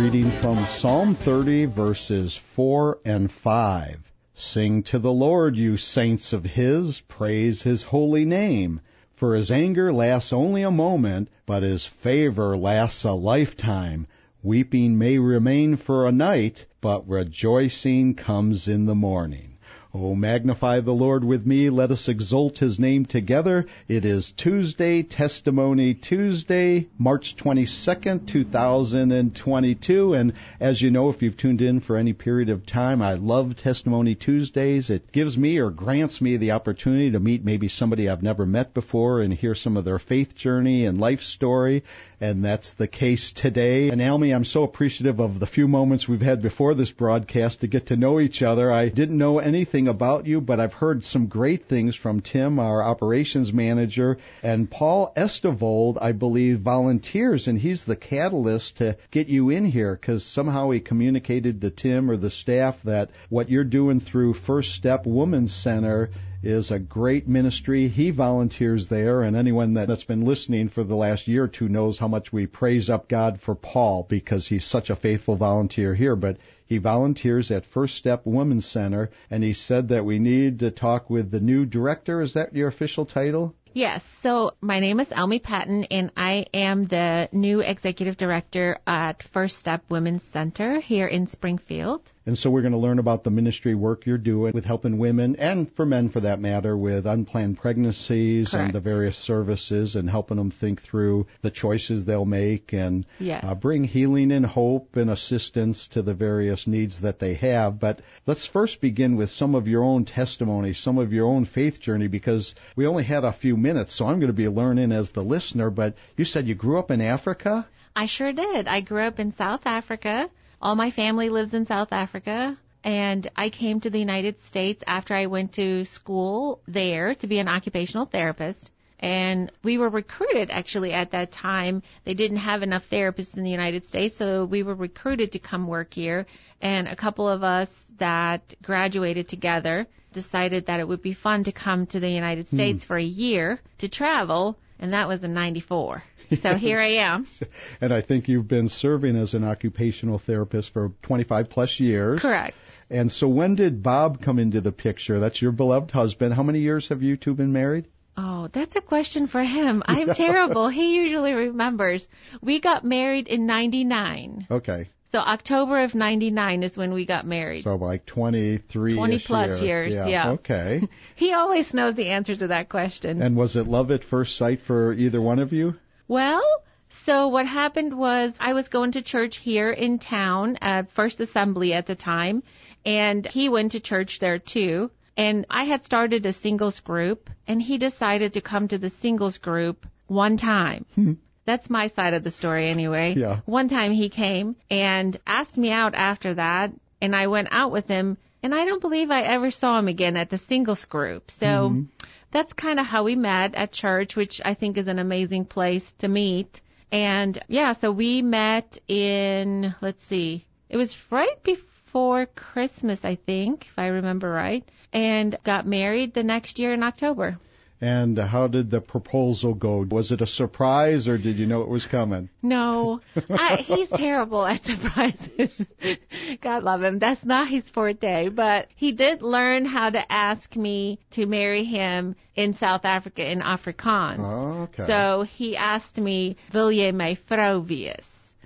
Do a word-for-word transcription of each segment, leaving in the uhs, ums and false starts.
reading from Psalm thirty, verses four and five. Sing to the Lord, you saints of His, praise His holy name. For His anger lasts only a moment, but His favor lasts a lifetime. Weeping may remain for a night, but rejoicing comes in the morning. Oh, magnify the Lord with me. Let us exalt His name together. It is Tuesday, Testimony Tuesday, March twenty-second, two thousand twenty-two. And as you know, if you've tuned in for any period of time, I love Testimony Tuesdays. It gives me or grants me the opportunity to meet maybe somebody I've never met before and hear some of their faith journey and life story. And that's the case today. And Almy, I'm so appreciative of the few moments we've had before this broadcast to get to know each other. I didn't know anything about you, but I've heard some great things from Tim, our operations manager, and Paul Estevold, I believe, volunteers, and he's the catalyst to get you in here because somehow he communicated to Tim or the staff that what you're doing through First Step Women's Center is a great ministry. He volunteers there, and anyone that's been listening for the last year or two knows how much we praise up God for Paul because he's such a faithful volunteer here. But he volunteers at First Step Women's Center, and he said that we need to talk with the new director. Is that your official title? Yes. So my name is Almy Patton, and I am the new executive director at First Step Women's Center here in Springfield. And so we're going to learn about the ministry work you're doing with helping women, and for men for that matter, with unplanned pregnancies. Correct. And the various services and helping them think through the choices they'll make and yes. uh, bring healing and hope and assistance to the various needs that they have. But let's first begin with some of your own testimony, some of your own faith journey, because we only had a few minutes, so I'm going to be learning as the listener. But you said you grew up in Africa? I sure did. I grew up in South Africa. All my family lives in South Africa, and I came to the United States after I went to school there to be an occupational therapist. And we were recruited, actually, at that time. They didn't have enough therapists in the United States, so we were recruited to come work here. And a couple of us that graduated together decided that it would be fun to come to the United States hmm. for a year to travel, and that was in ninety-four. So here I am. And I think you've been serving as an occupational therapist for twenty-five plus years. Correct. And so when did Bob come into the picture? That's your beloved husband. How many years have you two been married? Oh, that's a question for him. I'm terrible. He usually remembers. We got married in ninety-nine. Okay. So October of ninety-nine is when we got married. So like twenty-three twenty plus years, yeah. yeah. Okay. He always knows the answer to that question. And was it love at first sight for either one of you? Well, so what happened was I was going to church here in town at First Assembly at the time, and he went to church there too. And I had started a singles group, and he decided to come to the singles group one time. Hmm. That's my side of the story anyway. Yeah. One time he came and asked me out after that, and I went out with him, and I don't believe I ever saw him again at the singles group. So mm-hmm. that's kind of how we met at church, which I think is an amazing place to meet. And, yeah, so we met in, let's see, it was right before Christmas, I think, if I remember right, and got married the next year in October. And how did the proposal go? Was it a surprise, or did you know it was coming? No. I, he's terrible at surprises. God love him. That's not his forte. But he did learn how to ask me to marry him in South Africa in Afrikaans. Oh, okay. So he asked me, "Wil jy my vrou wees?"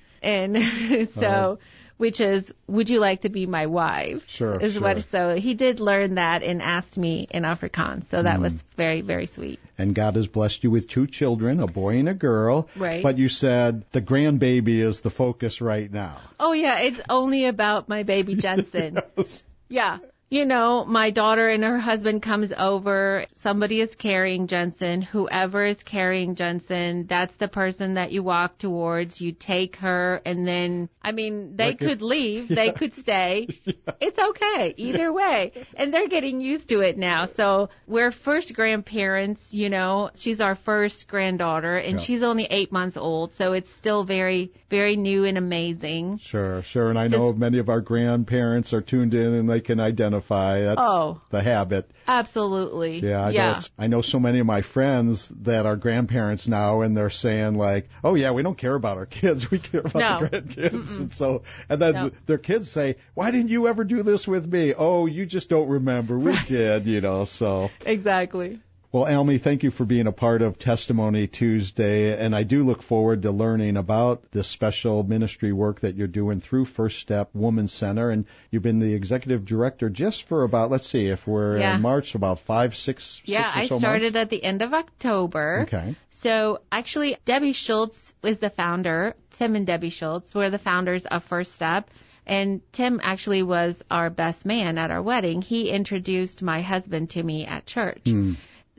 And so... Oh. Which is, would you like to be my wife? Sure, is sure. What, so he did learn that and asked me in Afrikaans. So that mm. was very, very sweet. And God has blessed you with two children, a boy and a girl. Right. But you said the grandbaby is the focus right now. Oh, yeah. It's only about my baby Jensen. Yes. Yeah. You know, my daughter and her husband comes over. Somebody is carrying Jensen. Whoever is carrying Jensen, that's the person that you walk towards. You take her, and then, I mean, they like could if, leave. Yeah. They could stay. Yeah. It's okay. Either way. And they're getting used to it now. So we're first grandparents, you know. She's our first granddaughter, and yeah. she's only eight months old. So it's still very, very new and amazing. Sure, sure. And I know Just, many of our grandparents are tuned in, and they can identify identify. That's oh, the habit. Absolutely. Yeah, I, yeah. Know it's, I know so many of my friends that are grandparents now, and they're saying like, oh, yeah, we don't care about our kids. We care about no. the grandkids. Mm-mm. And so, and then no. their kids say, why didn't you ever do this with me? Oh, you just don't remember. We right. did, you know, so. Exactly. Well, Almy, thank you for being a part of Testimony Tuesday, and I do look forward to learning about this special ministry work that you're doing through First Step Women's Center, and you've been the executive director just for about, let's see, if we're yeah. in March, about five, six, yeah, six or so I started months? At the end of October. Okay. So actually, Debbie Schultz is the founder. Tim and Debbie Schultz were the founders of First Step. And Tim actually was our best man at our wedding. He introduced my husband to me at church. Hmm.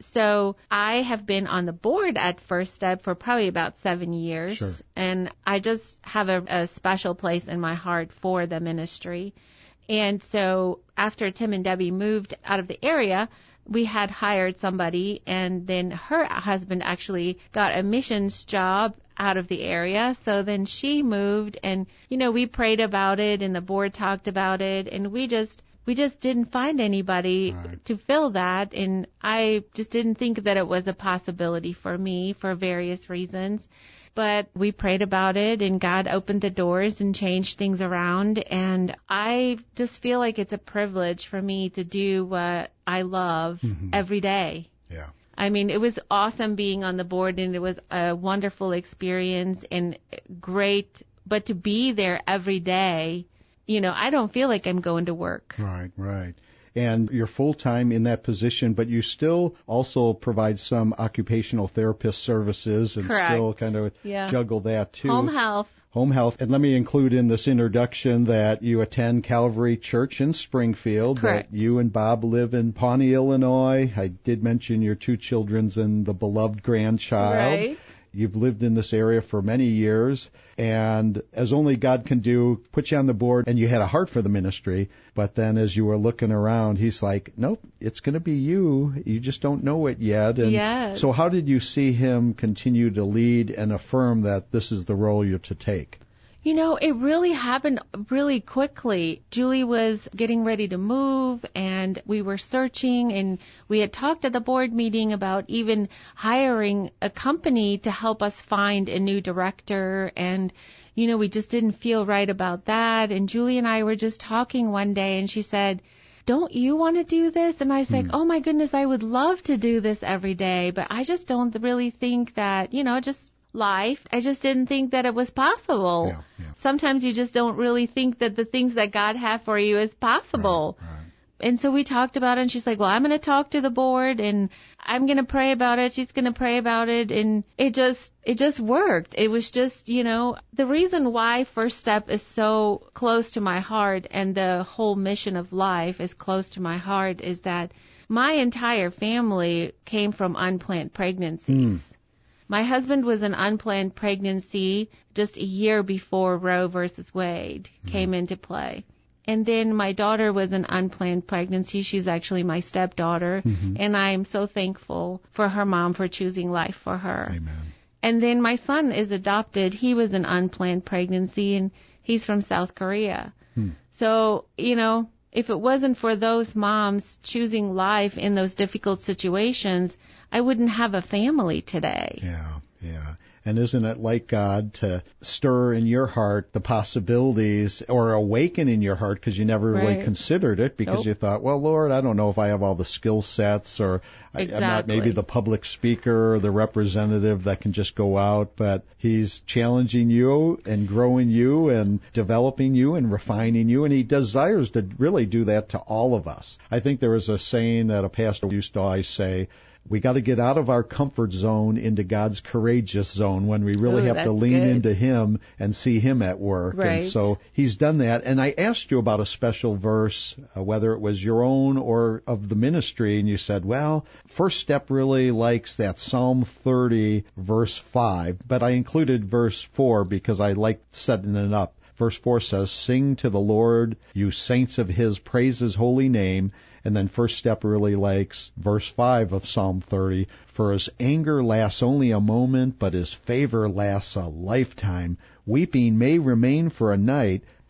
So I have been on the board at First Step for probably about seven years. Sure. And I just have a, a special place in my heart for the ministry. And so after Tim and Debbie moved out of the area, we had hired somebody, and then her husband actually got a missions job out of the area. So then she moved, and, you know, we prayed about it, and the board talked about it, and we just we just didn't find anybody right. to fill that. And I just didn't think that it was a possibility for me for various reasons. But we prayed about it, and God opened the doors and changed things around. And I just feel like it's a privilege for me to do what I love mm-hmm. every day. Yeah. I mean, it was awesome being on the board, and it was a wonderful experience and great. But to be there every day, you know, I don't feel like I'm going to work. Right, right. And you're full-time in that position, but you still also provide some occupational therapist services and Correct. still kind of yeah. juggle that too. Home health. Home health. And let me include in this introduction that you attend Calvary Church in Springfield. Correct. That you and Bob live in Pawnee, Illinois. I did mention your two children's and the beloved grandchild. Right. You've lived in this area for many years, and as only God can do, put you on the board, and you had a heart for the ministry, but then as you were looking around, he's like, nope, it's going to be you. You just don't know it yet. And yes. So how did you see him continue to lead and affirm that this is the role you're to take? You know, it really happened really quickly. Julie was getting ready to move, and we were searching, and we had talked at the board meeting about even hiring a company to help us find a new director, and, you know, we just didn't feel right about that. And Julie and I were just talking one day, and she said, don't you want to do this? And I said, mm. oh, my goodness, I would love to do this every day, but I just don't really think that, you know, just life. I just didn't think that it was possible. Yeah, yeah. Sometimes you just don't really think that the things that God has for you is possible. Right, right. And so we talked about it, and she's like, well, I'm going to talk to the board, and I'm going to pray about it. She's going to pray about it. And it just, it just worked. It was just, you know, the reason why First Step is so close to my heart and the whole mission of life is close to my heart is that my entire family came from unplanned pregnancies. Mm. My husband was an unplanned pregnancy just a year before Roe versus Wade mm. came into play. And then my daughter was an unplanned pregnancy. She's actually my stepdaughter. Mm-hmm. And I'm so thankful for her mom for choosing life for her. Amen. And then my son is adopted. He was an unplanned pregnancy, and he's from South Korea. Hmm. So, you know, if it wasn't for those moms choosing life in those difficult situations, I wouldn't have a family today. Yeah, yeah. And isn't it like God to stir in your heart the possibilities or awaken in your heart because you never really right. considered it because nope. you thought, well, Lord, I don't know if I have all the skill sets or exactly. I, I'm not maybe the public speaker or the representative that can just go out. But he's challenging you and growing you and developing you and refining you. And he desires to really do that to all of us. I think there was a saying that a pastor used to always say, we got to get out of our comfort zone into God's courageous zone when we really Ooh, have to lean good. into Him and see Him at work. Right. And so He's done that. And I asked you about a special verse, uh, whether it was your own or of the ministry, and you said, well, First Step really likes that Psalm thirty, verse five, but I included verse four because I like setting it up. Verse four says, sing to the Lord, you saints of His, praise His holy name. And then First Step really likes verse five of Psalm thirty, for His anger lasts only a moment, but His favor lasts a lifetime. Weeping may remain for a night,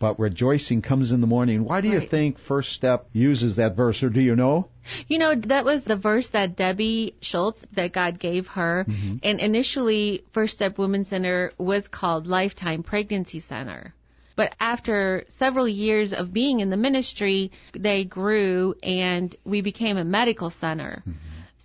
but rejoicing comes in the morning. Why do you Right. think First Step uses that verse, or do you know? You know, that was the verse that Debbie Schultz, that God gave her. Mm-hmm. And initially, First Step Women's Center was called Lifetime Pregnancy Center. But after several years of being in the ministry, they grew and we became a medical center. Mm-hmm.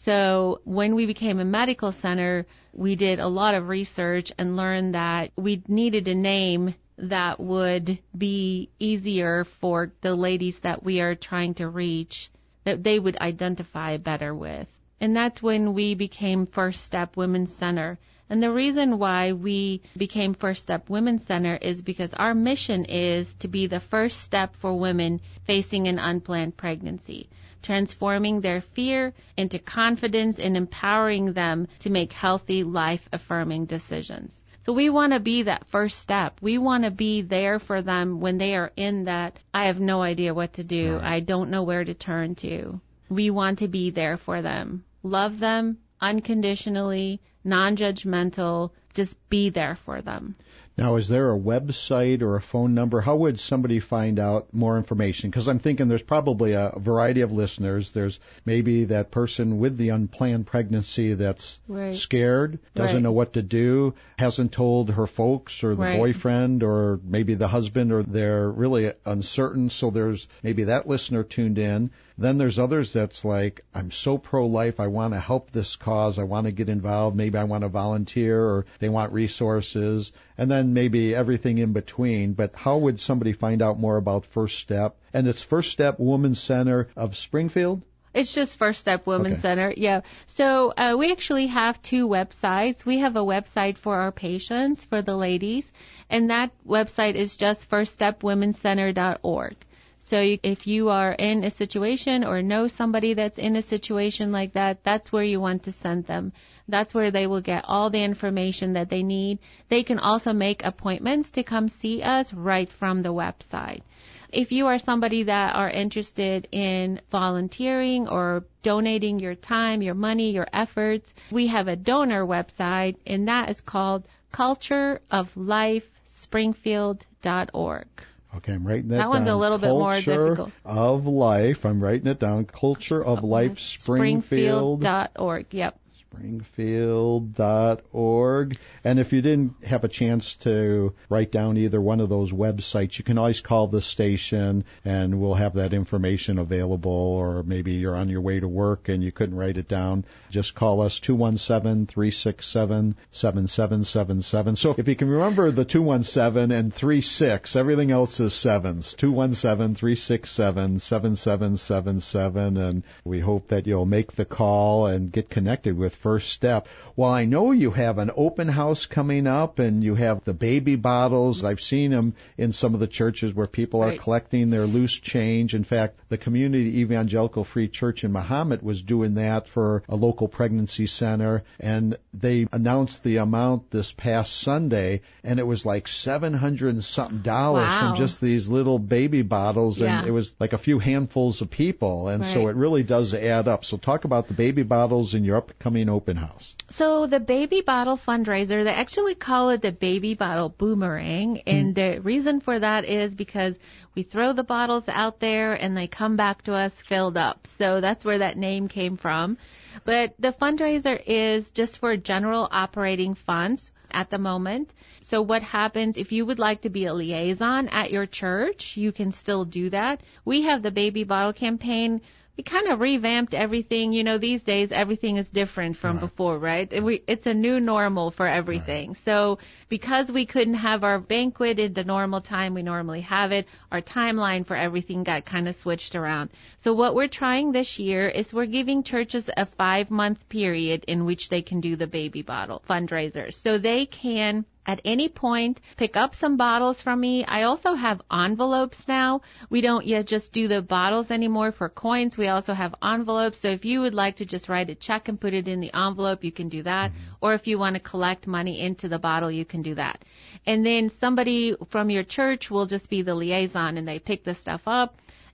So when we became a medical center, we did a lot of research and learned that we needed a name that would be easier for the ladies that we are trying to reach, that they would identify better with. And that's when we became First Step Women's Center. And the reason why we became First Step Women's Center is because our mission is to be the first step for women facing an unplanned pregnancy, transforming their fear into confidence and empowering them to make healthy, life-affirming decisions. So we want to be that first step. We want to be there for them when they are in that, I have no idea what to do. Right. I don't know where to turn to. We want to be there for them. Love them unconditionally, non-judgmental, just be there for them. Now, is there a website or a phone number? How would somebody find out more information? Because I'm thinking there's probably a variety of listeners. There's maybe that person with the unplanned pregnancy that's right. scared, doesn't right. know what to do, hasn't told her folks or the right. boyfriend or maybe the husband, or they're really uncertain. So there's maybe that listener tuned in. Then there's others that's like, I'm so pro-life, I want to help this cause, I want to get involved, maybe I want to volunteer, or they want resources, and then maybe everything in between. But how would somebody find out more about First Step? And it's First Step Women's Center of Springfield? It's just First Step Women's okay. Center, yeah. So uh, we actually have two websites. We have a website for our patients, for the ladies, and that website is just first step women's center dot org. So you, if you are in a situation or know somebody that's in a situation like that, that's where you want to send them. That's where they will get all the information that they need. They can also make appointments to come see us right from the website. If you are somebody that are interested in volunteering or donating your time, your money, your efforts, we have a donor website, and that is called culture of life springfield dot org. Okay, I'm writing that, that down. That one's a little bit more difficult. Culture of Life. I'm writing it down. Culture of Life Springfield. Springfield dot org, yep. Springfield dot org. And if you didn't have a chance to write down either one of those websites, you can always call the station and we'll have that information available. Or maybe you're on your way to work and you couldn't write it down. Just call us, two one seven, three six seven, seven seven seven seven. So if you can remember the two one seven and three six, everything else is sevens. two one seven, three six seven, seven seven seven seven. And we hope that you'll make the call and get connected with First Step. Well, I know you have an open house coming up and you have the baby bottles. I've seen them in some of the churches where people are right. collecting their loose change. In fact, the Community Evangelical Free Church in Mahomet was doing that for a local pregnancy center, and they announced the amount this past Sunday, and it was like seven hundred and something dollars wow. from just these little baby bottles, and yeah. it was like a few handfuls of people, and right. so it really does add up. So talk about the baby bottles in your upcoming open house. So the baby bottle fundraiser, they actually call it the baby bottle boomerang. And mm. the reason for that is because we throw the bottles out there and they come back to us filled up. So that's where that name came from. But the fundraiser is just for general operating funds at the moment. So what happens if you would like to be a liaison at your church, you can still do that. We have the baby bottle campaign. We kind of revamped everything. You know, these days everything is different from right. before, right? We, it's a new normal for everything. Right. So because we couldn't have our banquet in the normal time we normally have it, our timeline for everything got kind of switched around. So what we're trying this year is we're giving churches a five-month period in which they can do the baby bottle fundraiser. So they can at any point pick up some bottles from me. I also have envelopes now. We don't yet just do the bottles anymore for coins. We also have envelopes. So if you would like to just write a check and put it in the envelope, you can do that. Mm-hmm. Or if you want to collect money into the bottle, you can do that. And then somebody from your church will just be the liaison, and they pick the stuff up.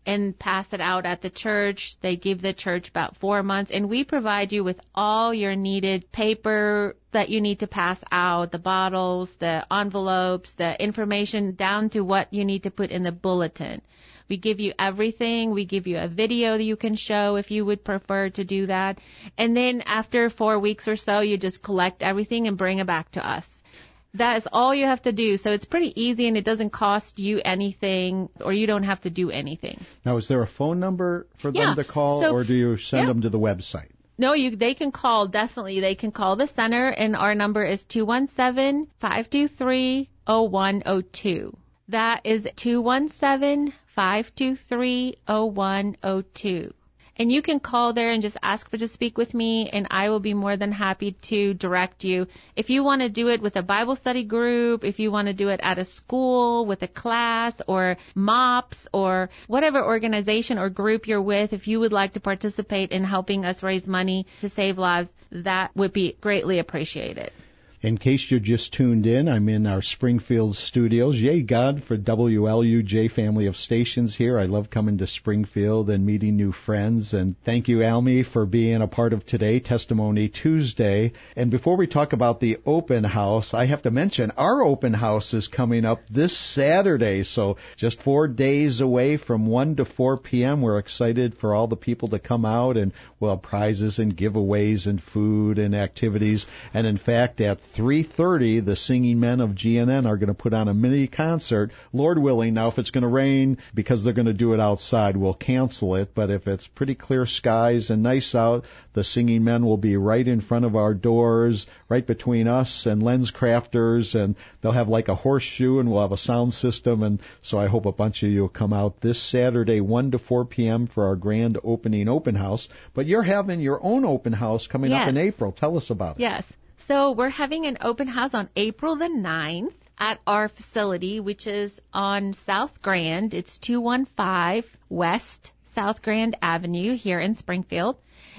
and pass it out at the church. They give the church about four months, and we provide you with all your needed paper that you need to pass out, the bottles, the envelopes, the information down to what you need to put in the bulletin. We give you everything. We give you a video that you can show if you would prefer to do that. And then after four weeks or so, you just collect everything and bring it back to us. That is all you have to do. So it's pretty easy, and it doesn't cost you anything, or you don't have to do anything. Now, is there a phone number for them Yeah. to call, So- or do you send yeah. them to the website? No, you. They can call, definitely. They can call the center, and our number is two one seven, five two three, zero one zero two. That is two one seven, five two three, zero one zero two. And you can call there and just ask for to speak with me, and I will be more than happy to direct you. If you want to do it with a Bible study group, if you want to do it at a school with a class or MOPS or whatever organization or group you're with, if you would like to participate in helping us raise money to save lives, that would be greatly appreciated. In case you're just tuned in, I'm in our Springfield studios. Yay, God, for W L U J family of stations here. I love coming to Springfield and meeting new friends. And thank you, Almy, for being a part of today, Testimony Tuesday. And before we talk about the open house, I have to mention our open house is coming up this Saturday. So just four days away from one to four p.m. We're excited for all the people to come out, and we'll have prizes and giveaways and food and activities. And in fact, at three thirty, the Singing Men of G N N are going to put on a mini concert, Lord willing. Now, if it's going to rain, because they're going to do it outside, we'll cancel it. But if it's pretty clear skies and nice out, the Singing Men will be right in front of our doors, right between us and Lens Crafters, and they'll have like a horseshoe, and we'll have a sound system. And so I hope a bunch of you will come out this Saturday, one to four p.m. for our grand opening open house. But you're having your own open house coming Yes. up in April. Tell us about it. Yes. So we're having an open house on April the ninth at our facility, which is on South Grand. It's two one five West South Grand Avenue here in Springfield.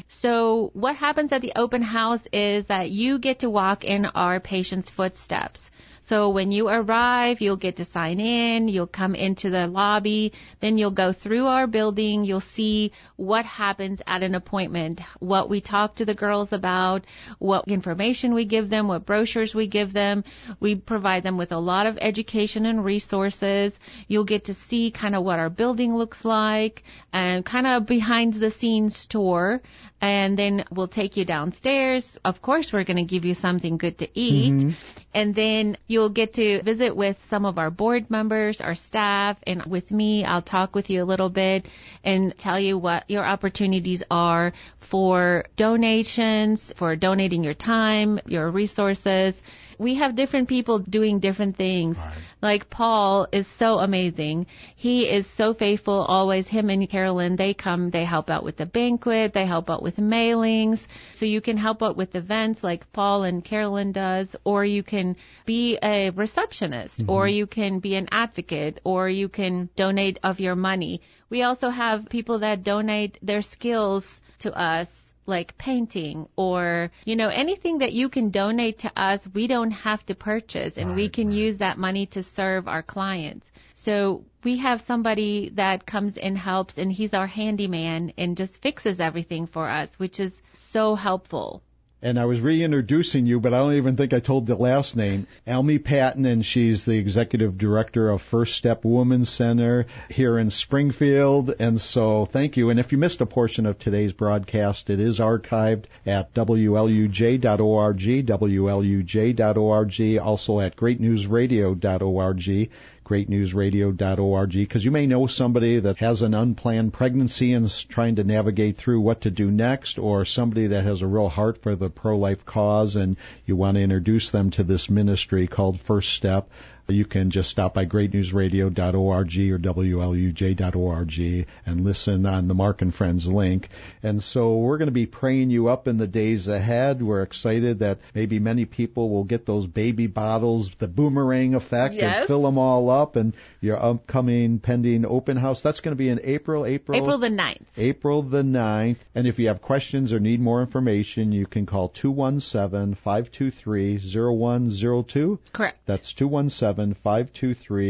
So what happens at the open house is that you get to walk in our patients' footsteps. So when you arrive, you'll get to sign in, you'll come into the lobby, then you'll go through our building, you'll see what happens at an appointment, what we talk to the girls about, what information we give them, what brochures we give them. We provide them with a lot of education and resources. You'll get to see kind of what our building looks like and kind of behind the scenes tour. And then we'll take you downstairs. Of course, we're going to give you something good to eat. Mm-hmm. And then you'll get to visit with some of our board members, our staff, and with me, I'll talk with you a little bit and tell you what your opportunities are for donations, for donating your time, your resources. We have different people doing different things. Right. Like Paul is so amazing. He is so faithful always. Him and Carolyn, they come, they help out with the banquet, they help out with mailings. So you can help out with events like Paul and Carolyn does, or you can be a receptionist, mm-hmm. or you can be an advocate, or you can donate of your money. We also have people that donate their skills to us, like painting or, you know, anything that you can donate to us, we don't have to purchase, and right, we can right. use that money to serve our clients. So we have somebody that comes and helps, and he's our handyman and just fixes everything for us, which is so helpful. And I was reintroducing you, but I don't even think I told the last name. Almy Patton, and she's the executive director of First Step Women's Center here in Springfield. And so thank you. And if you missed a portion of today's broadcast, it is archived at W L U J dot org, W L U J dot org, also at great news radio dot org. great news radio dot org, because you may know somebody that has an unplanned pregnancy and is trying to navigate through what to do next, or somebody that has a real heart for the pro-life cause and you want to introduce them to this ministry called First Step. You can just stop by great news radio dot org or W L U J dot org and listen on the Mark and Friends link. And so we're going to be praying you up in the days ahead. We're excited that maybe many people will get those baby bottles, the boomerang effect, yes. and fill them all up. And your upcoming pending open house, that's going to be in April, April? April the ninth. April the ninth. And if you have questions or need more information, you can call two one seven, five two three, zero one zero two. Correct. That's two one seven, five two three,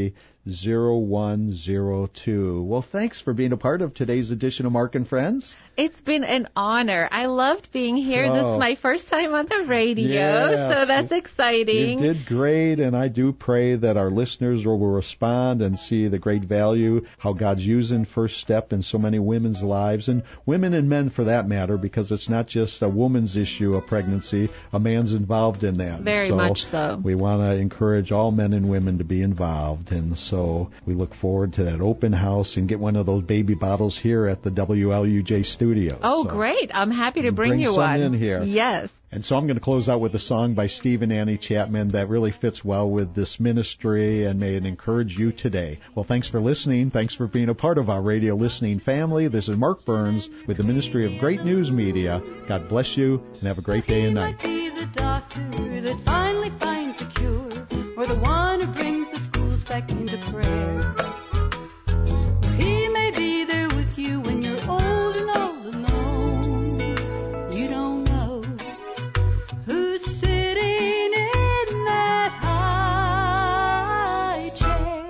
zero one zero two. Well, thanks for being a part of today's edition of Mark and Friends. It's been an honor. I loved being here. Oh. This is my first time on the radio, yes. So that's exciting. You did great, and I do pray that our listeners will respond and see the great value, how God's using First Step in so many women's lives, and women and men for that matter, because it's not just a woman's issue of pregnancy. A man's involved in that. Very so much so. We want to encourage all men and women to be involved, and so we look forward to that open house and get one of those baby bottles here at the W L U J studios. Oh, so great. I'm happy to bring, bring you some one. in here. Yes. And so I'm going to close out with a song by Steve and Annie Chapman that really fits well with this ministry, and may it encourage you today. Well, thanks for listening. Thanks for being a part of our radio listening family. This is Mark Burns with the Ministry of Great News Media. God bless you, and have a great day and night. Be the doctor that finally finds a cure, or the one who brings the schools back into prayer. He may be there with you when you're old and all alone. You don't know who's sitting in that high chair.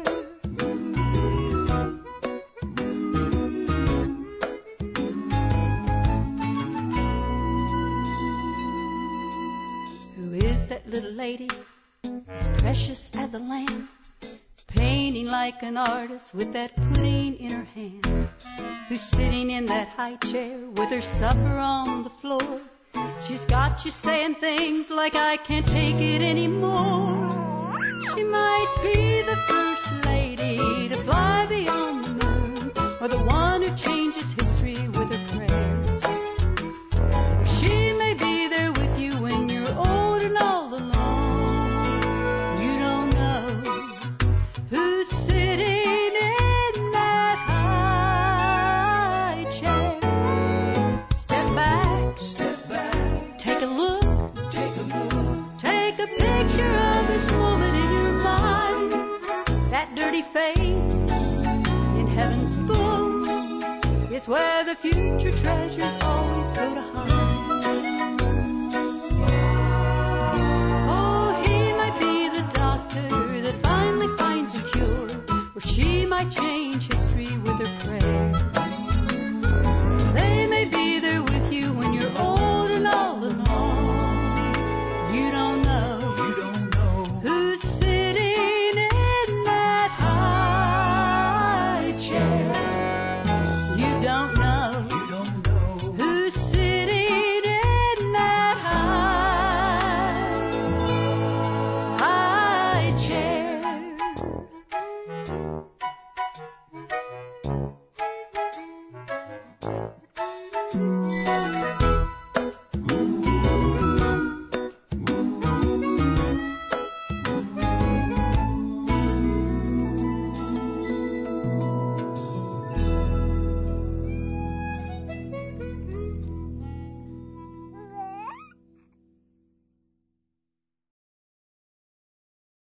Who is that little lady, as precious as a lamb, painting like an artist with that pudding in her hand? Who's sitting in that high chair with her supper on the floor? She's got you saying things like, I can't take it anymore. She might be the first lady to fly beyond the moon, or the one who changes history with her prayers. She may be there with you when you're old and all alone. You don't know who's sitting in that high chair. Step back, step back, take a look, take a look, take a picture of this woman in your mind. That dirty face in heaven's book is where the future treasures always go to hide.